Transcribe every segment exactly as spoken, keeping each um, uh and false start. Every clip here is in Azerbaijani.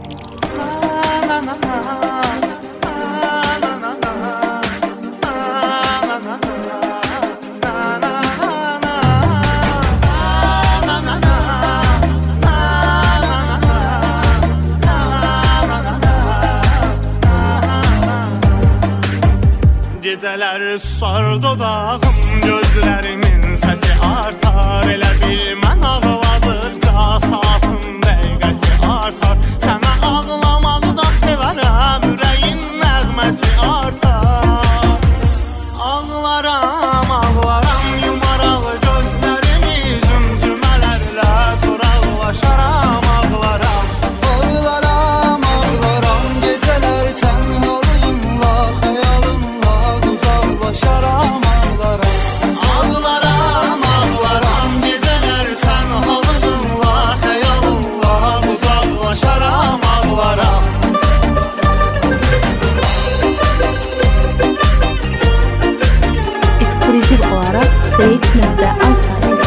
Gecələr susar dodağım, gözlərimin səsi artar. Elə bil mən ağladıqca saatın dəqiqəsi artar. Sənə ağlamaqda sevərəm, ürəyin nəğməsi artar. Ağlaram, ağlaram, yumaraq gözlərimi zümzümələrlə soraqlaşaram, ağlaram. Ağlaram, ağlaram, gecələr tənhalığınla, xəyalınla qucaqlaşaram, ağlaram. Ağlaram, ağlaram, gecələr tənhalığınla, xəyalınla qucaqlaşaram, ağlaram. Ekskluziv olarak Break.az sayfasında.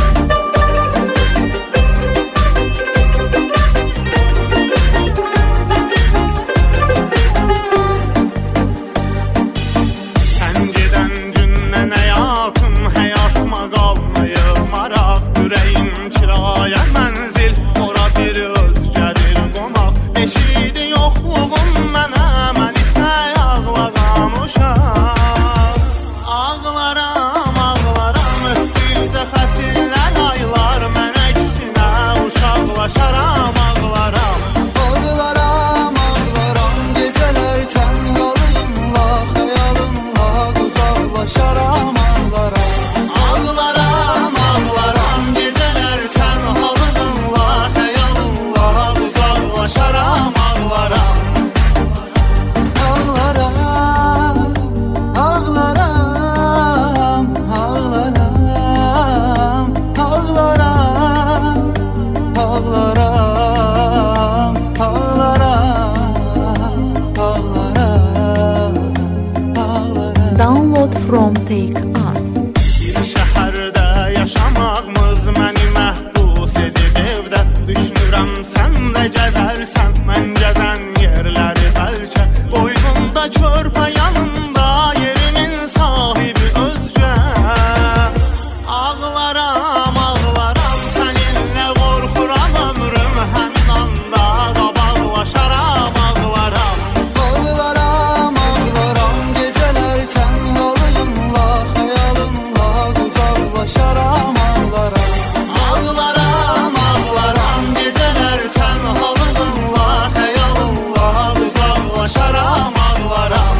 Sən gedən gündən həyatım, həyatıma qalmayıb maraq. Ürəyim kirayə mənzil, ora bir özgədir qonaq. Eşidi yoxluğum mənə, mən isə ağladan uşaq. Ağlaram, ağlaram, ötdükcə fəsillər, aylar, mən əksinə uşaqlaşaram, ağlaram. Ağlaram, ağlaram, gecələr tənhalığınla, xəyalınla qucaqlaşaram, ağlaram. Ağlaram, ağlaram, gecələr tənhalığınla, xəyalınla qucaqlaşaram, ağlaram. Ağlaram, ağlaram, ağlaram, ağlaram, ağlaram, ağlaram, ağlaram. Download from Take.az. Bir şəhərdə yaşamağımız məni məhbus edib evdə. Düşünürəm sən də gəzərsən, mən gəzən yerləri bəlkə. Qoynunda körpə yanında, yerimin sahibi özgə. Ağlaram, ağlaram, səninlə qorxuram ömrüm, həmin anda qabaqlaşaram, ağlaram. Ağlaram, ağlaram, gecələr tənhalığınla, xəyalınla qucaqlaşaram, ağlaram. Ağlaram, ağlaram, gecələr tənhalığınla, xəyalınla qucaqlaşaram, ağlaram.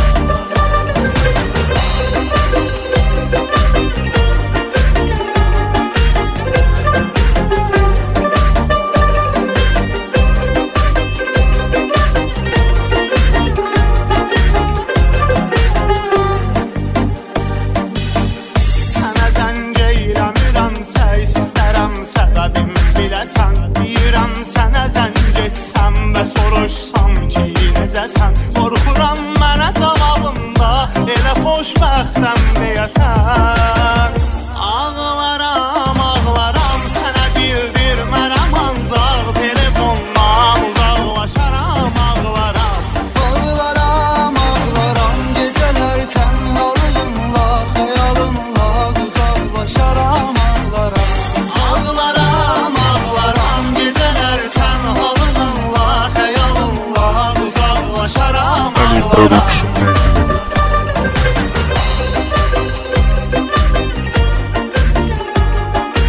Sənə zəng eyləmirəmsə, istərəm səbəbim biləsən. Deyirəm sənə zəng etsəm və soruşsam ki, necəsən. Qorxuram mənə cavabında, elə xoşbəxtəm deyəsən. Ağlaram, ağlaram, sənə bildirmərəm, ancaq telefondan uzaqlaşaram, ağlaram. Ağlaram, ağlaram, gecələr tənhalığınla, xəyalınla qucaqlaşaram, ağlaram. Ağlaram, ağlaram, gecələr tənhalığınla, xəyalınla qucaqlaşaram, ağlaram.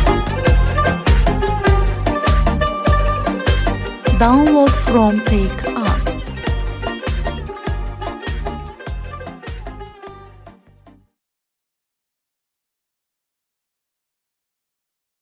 Download from Take.az.